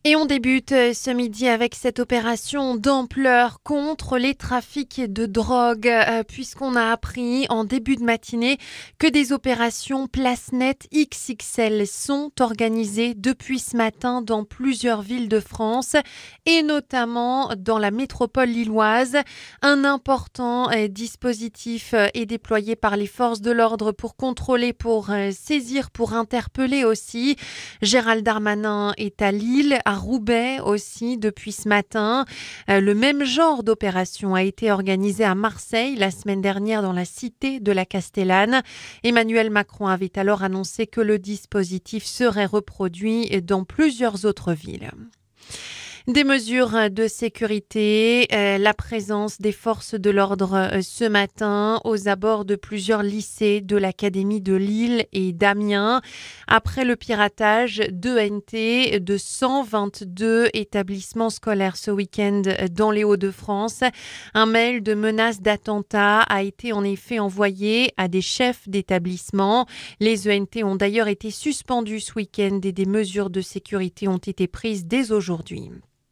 Et on débute ce midi avec cette opération d'ampleur contre les trafics de drogue, puisqu'on a appris en début de matinée que des opérations Place Net XXL sont organisées depuis ce matin dans plusieurs villes de France et notamment dans la métropole lilloise. Un important dispositif est déployé par les forces de l'ordre pour contrôler, pour saisir, pour interpeller aussi. Gérald Darmanin est à Lille, à Roubaix aussi depuis ce matin. Le même genre d'opération a été organisé à Marseille la semaine dernière dans la cité de la Castellane. Emmanuel Macron avait alors annoncé que le dispositif serait reproduit dans plusieurs autres villes. Des mesures de sécurité, la présence des forces de l'ordre ce matin aux abords de plusieurs lycées de l'Académie de Lille et d'Amiens. Après le piratage d'ENT de 122 établissements scolaires ce week-end dans les Hauts-de-France, un mail de menace d'attentat a été en effet envoyé à des chefs d'établissement. Les ENT ont d'ailleurs été suspendus ce week-end et des mesures de sécurité ont été prises dès aujourd'hui.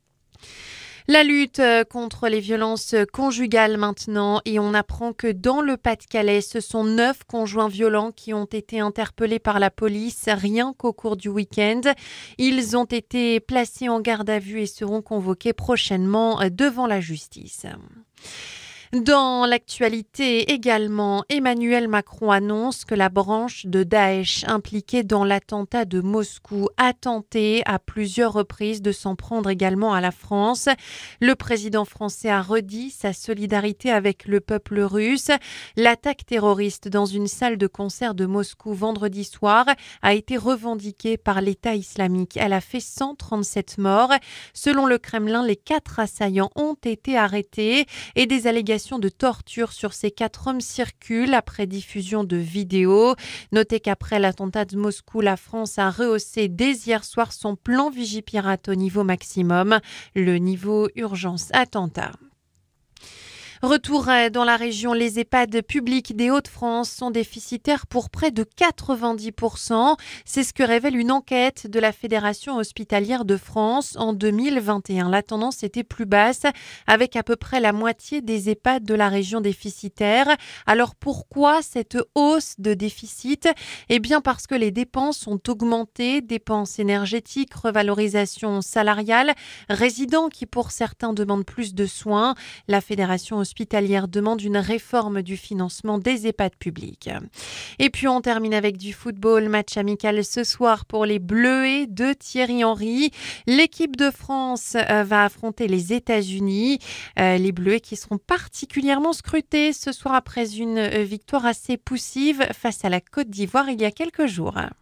La lutte contre les violences conjugales maintenant, et on apprend que dans le Pas-de-Calais, ce sont 9 conjoints violents qui ont été interpellés par la police rien qu'au cours du week-end. Ils ont été placés en garde à vue et seront convoqués prochainement devant la justice. Dans l'actualité également, Emmanuel Macron annonce que la branche de Daesh impliquée dans l'attentat de Moscou a tenté à plusieurs reprises de s'en prendre également à la France. Le président français a redit sa solidarité avec le peuple russe. L'attaque terroriste dans une salle de concert de Moscou vendredi soir a été revendiquée par l'État islamique. Elle a fait 137 morts. Selon le Kremlin, les 4 assaillants ont été arrêtés et des allégations de torture sur ces 4 hommes circulent après diffusion de vidéos. Notez qu'après l'attentat de Moscou, la France a rehaussé dès hier soir son plan Vigipirate au niveau maximum, le niveau urgence attentat. Retour dans la région, les EHPAD publics des Hauts-de-France sont déficitaires pour près de 90%. C'est ce que révèle une enquête de la Fédération hospitalière de France en 2021. La tendance était plus basse, avec à peu près la moitié des EHPAD de la région déficitaire. Alors pourquoi cette hausse de déficit ? Eh bien parce que les dépenses ont augmenté, dépenses énergétiques, revalorisation salariale, résidents qui pour certains demandent plus de soins. La Fédération hospitalière demande une réforme du financement des EHPAD publics. Et puis on termine avec du football, match amical ce soir pour les Bleuets de Thierry Henry. L'équipe de France va affronter les États-Unis. Les Bleuets qui seront particulièrement scrutés ce soir après une victoire assez poussive face à la Côte d'Ivoire il y a quelques jours.